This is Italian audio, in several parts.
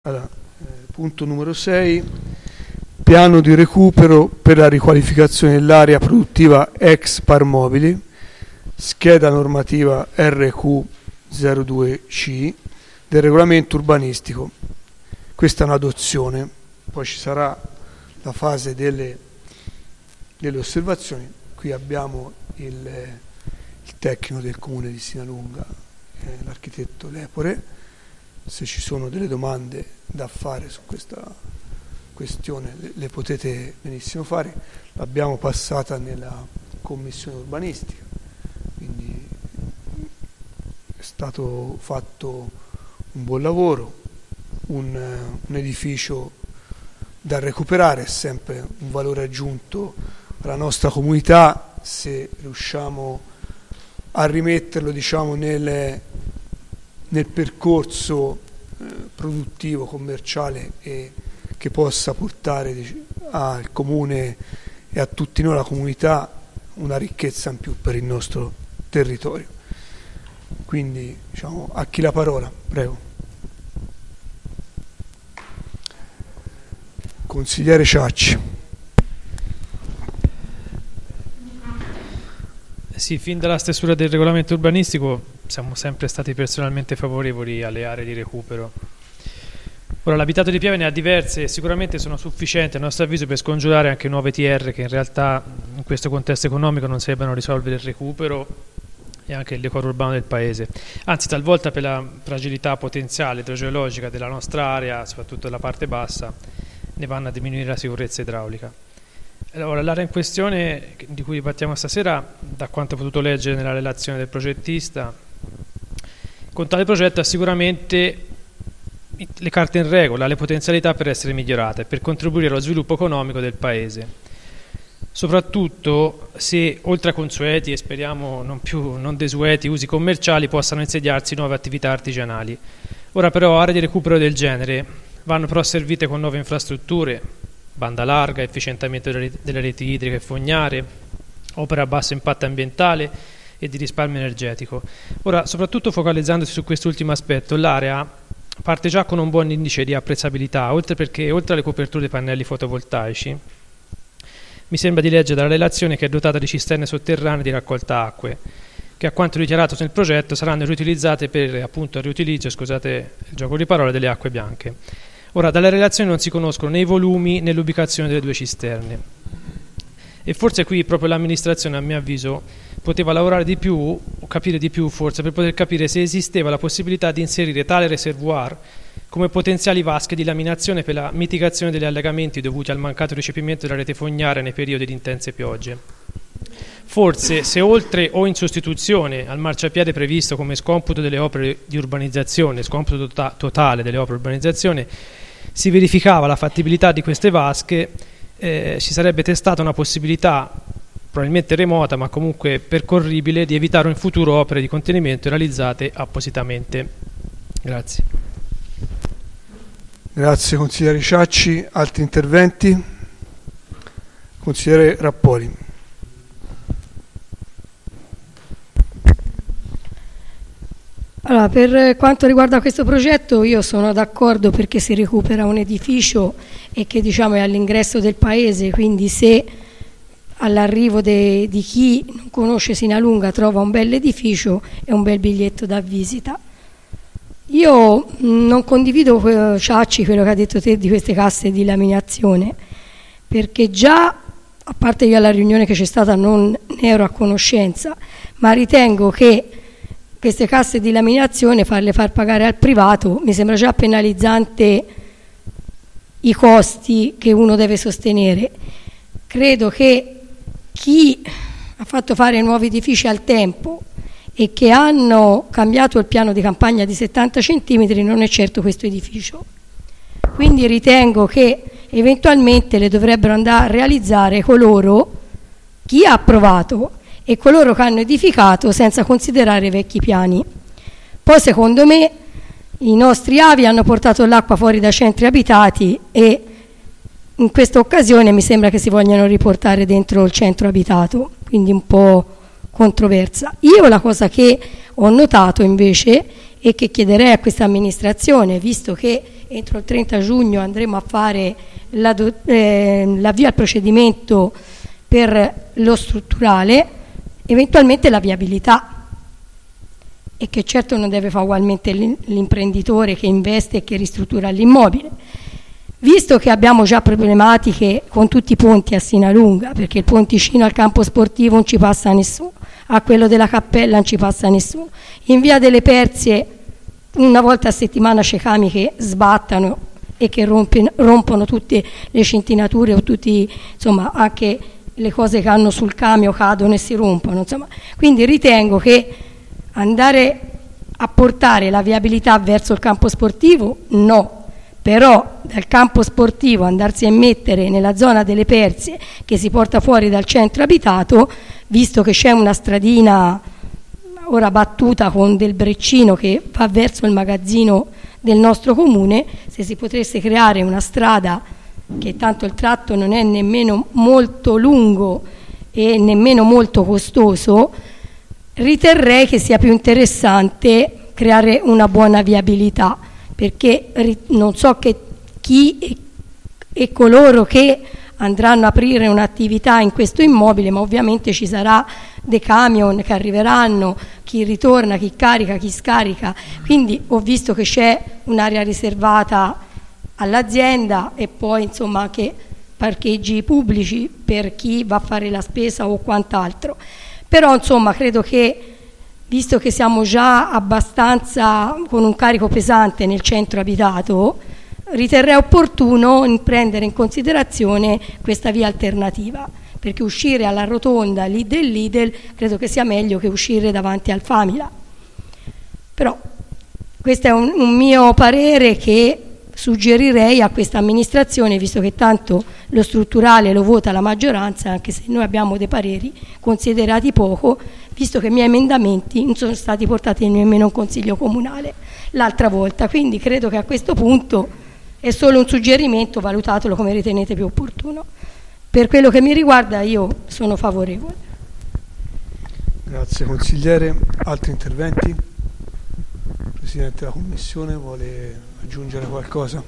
Allora, punto numero 6, piano di recupero per la riqualificazione dell'area produttiva ex Parmobili, scheda normativa RQ02C del regolamento urbanistico. Questa è un'adozione, poi ci sarà la fase delle osservazioni. Qui abbiamo il tecnico del comune di Sinalunga, l'architetto Lepore. Se ci sono delle domande da fare su questa questione le potete benissimo fare. L'abbiamo passata nella commissione urbanistica, quindi è stato fatto un buon lavoro, un edificio da recuperare, è sempre un valore aggiunto alla nostra comunità se riusciamo a rimetterlo, diciamo, nel percorso produttivo, commerciale, e che possa portare al comune e a tutti noi, la comunità, una ricchezza in più per il nostro territorio. Quindi, diciamo, a chi la parola, prego. Consigliere Ciacci. Sì, fin dalla stesura del regolamento urbanistico siamo sempre stati personalmente favorevoli alle aree di recupero. Ora, l'abitato di Piave ne ha diverse e sicuramente sono sufficienti a nostro avviso per scongiurare anche nuove TR che in realtà in questo contesto economico non servono a risolvere il recupero e anche il decoro urbano del paese. Anzi, talvolta per la fragilità potenziale idrogeologica della nostra area, soprattutto della parte bassa, ne vanno a diminuire la sicurezza idraulica. Allora, l'area in questione di cui dibattiamo stasera, da quanto ho potuto leggere nella relazione del progettista, con tale progetto ha sicuramente le carte in regola, le potenzialità per essere migliorate, per contribuire allo sviluppo economico del paese. Soprattutto se, oltre a consueti e speriamo non desueti usi commerciali, possano insediarsi nuove attività artigianali. Ora però aree di recupero del genere vanno però servite con nuove infrastrutture, banda larga, efficientamento delle reti idriche e fognarie, opera a basso impatto ambientale e di risparmio energetico. Ora, soprattutto focalizzandosi su quest'ultimo aspetto, l'area parte già con un buon indice di apprezzabilità, oltre alle coperture dei pannelli fotovoltaici. Mi sembra di leggere dalla relazione che è dotata di cisterne sotterranee di raccolta acque, che a quanto dichiarato nel progetto saranno riutilizzate per appunto il riutilizzo, scusate il gioco di parole, delle acque bianche. Ora, dalla relazione non si conoscono né i volumi né l'ubicazione delle due cisterne. E forse qui proprio l'amministrazione, a mio avviso, poteva lavorare di più o capire di più forse per poter capire se esisteva la possibilità di inserire tale reservoir come potenziali vasche di laminazione per la mitigazione degli allagamenti dovuti al mancato recepimento della rete fognaria nei periodi di intense piogge. Forse, se oltre o in sostituzione al marciapiede previsto come scomputo delle opere di urbanizzazione, scomputo totale delle opere di urbanizzazione, si verificava la fattibilità di queste vasche, ci sarebbe testata una possibilità, probabilmente remota ma comunque percorribile, di evitare in futuro opere di contenimento realizzate appositamente. Grazie. Grazie consigliere Ciacci. Altri interventi? Consigliere Rappoli. Allora, per quanto riguarda questo progetto io sono d'accordo perché si recupera un edificio e che, diciamo, è all'ingresso del paese, quindi se all'arrivo di chi non conosce Sinalunga trova un bel edificio è un bel biglietto da visita. Io non condivido, Ciacci, quello che ha detto te di queste casse di laminazione, perché già, a parte io alla riunione che c'è stata non ne ero a conoscenza, ma ritengo che queste casse di laminazione farle far pagare al privato mi sembra già penalizzante i costi che uno deve sostenere. Credo che chi ha fatto fare nuovi edifici al tempo e che hanno cambiato il piano di campagna di 70 centimetri non è certo questo edificio. Quindi ritengo che eventualmente le dovrebbero andare a realizzare chi ha approvato e coloro che hanno edificato senza considerare i vecchi piani. Poi secondo me i nostri avi hanno portato l'acqua fuori dai centri abitati e in questa occasione mi sembra che si vogliano riportare dentro il centro abitato, quindi un po' controversa. Io la cosa che ho notato invece e che chiederei a questa amministrazione, visto che entro il 30 giugno andremo a fare l'avvio al procedimento per lo strutturale, eventualmente la viabilità, e che certo non deve fare ugualmente l'imprenditore che investe e che ristruttura l'immobile. Visto che abbiamo già problematiche con tutti i ponti a Sinalunga, perché il ponticino al campo sportivo non ci passa nessuno, a quello della cappella non ci passa nessuno, in via delle Perzie una volta a settimana c'è cami che sbattano e che rompono tutte le centinature o tutti, insomma, anche le cose che hanno sul camion cadono e si rompono, insomma. Quindi ritengo che andare a portare la viabilità verso il campo sportivo no, però dal campo sportivo andarsi a mettere nella zona delle Perzie che si porta fuori dal centro abitato, visto che c'è una stradina ora battuta con del breccino che va verso il magazzino del nostro comune, se si potesse creare una strada, che tanto il tratto non è nemmeno molto lungo e nemmeno molto costoso, riterrei che sia più interessante creare una buona viabilità, perché non so che chi e coloro che andranno a aprire un'attività in questo immobile, ma ovviamente ci sarà dei camion che arriveranno, chi ritorna, chi carica, chi scarica, quindi ho visto che c'è un'area riservata all'azienda e poi insomma anche parcheggi pubblici per chi va a fare la spesa o quant'altro, però insomma credo che, visto che siamo già abbastanza con un carico pesante nel centro abitato, riterrei opportuno prendere in considerazione questa via alternativa, perché uscire alla rotonda lì del Lidl credo che sia meglio che uscire davanti al Famila. Però questo è un mio parere che suggerirei a questa amministrazione, visto che tanto lo strutturale lo vota la maggioranza, anche se noi abbiamo dei pareri considerati poco, visto che i miei emendamenti non sono stati portati nemmeno in consiglio comunale l'altra volta, quindi credo che a questo punto è solo un suggerimento, valutatelo come ritenete più opportuno. Per quello che mi riguarda io sono favorevole. Grazie consigliere. Altri interventi? Presidente della Commissione vuole aggiungere qualcosa?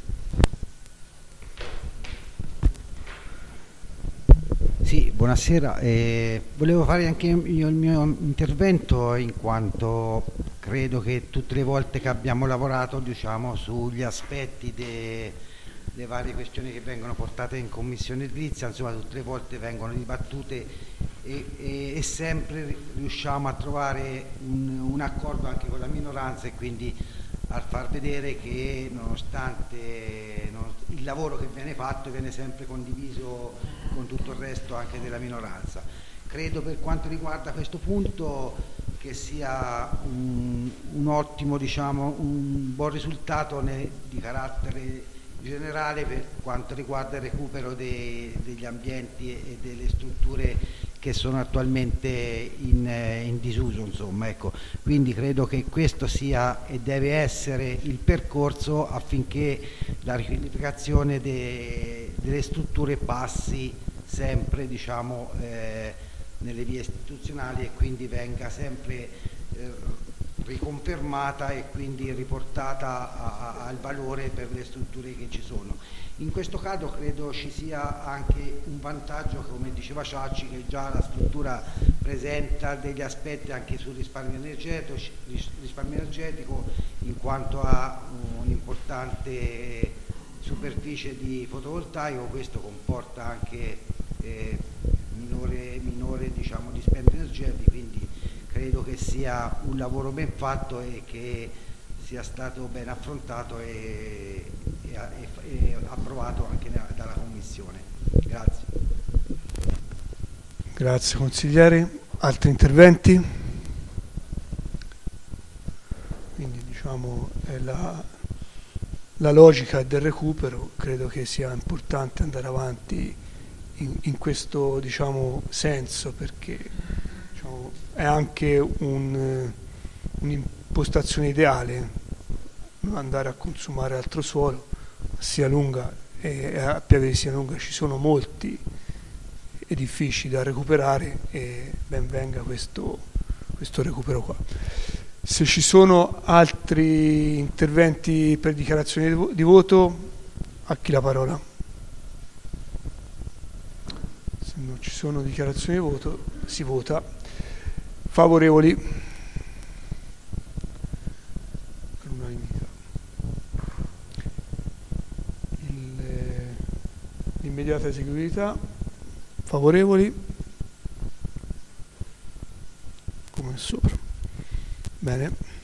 Sì, buonasera. Volevo fare anche io il mio intervento, in quanto credo che tutte le volte che abbiamo lavorato, diciamo, sugli aspetti le varie questioni che vengono portate in Commissione Edilizia, insomma tutte le volte vengono dibattute e sempre riusciamo a trovare un accordo anche con la minoranza, e quindi a far vedere che nonostante il lavoro che viene fatto viene sempre condiviso con tutto il resto anche della minoranza. Credo, per quanto riguarda questo punto, che sia un ottimo, diciamo, un buon risultato di carattere generale per quanto riguarda il recupero degli ambienti e delle strutture che sono attualmente in disuso, insomma, ecco. Quindi credo che questo sia e deve essere il percorso affinché la riqualificazione delle strutture passi sempre, diciamo, nelle vie istituzionali, e quindi venga sempre riconfermata e quindi riportata al valore per le strutture che ci sono. In questo caso credo ci sia anche un vantaggio, come diceva Ciacci, che già la struttura presenta degli aspetti anche sul risparmio energetico, in quanto ha un'importante superficie di fotovoltaico. Questo comporta anche minore diciamo, dispendio energetico, quindi credo che sia un lavoro ben fatto e che sia stato ben affrontato e approvato anche dalla Commissione. Grazie. Grazie consigliere. Altri interventi? Quindi diciamo la logica del recupero, credo che sia importante andare avanti in questo, diciamo, senso, perché diciamo, è anche un'impostazione ideale non andare a consumare altro suolo. A Sinalunga e a Piave di Sinalunga ci sono molti edifici da recuperare e ben venga questo recupero qua. Se ci sono altri interventi per dichiarazione di voto, a chi la parola? Se non ci sono dichiarazioni di voto, si vota. Favorevoli? Per unanimità. L'immediata eseguibilità? Favorevoli? Come sopra. Bene.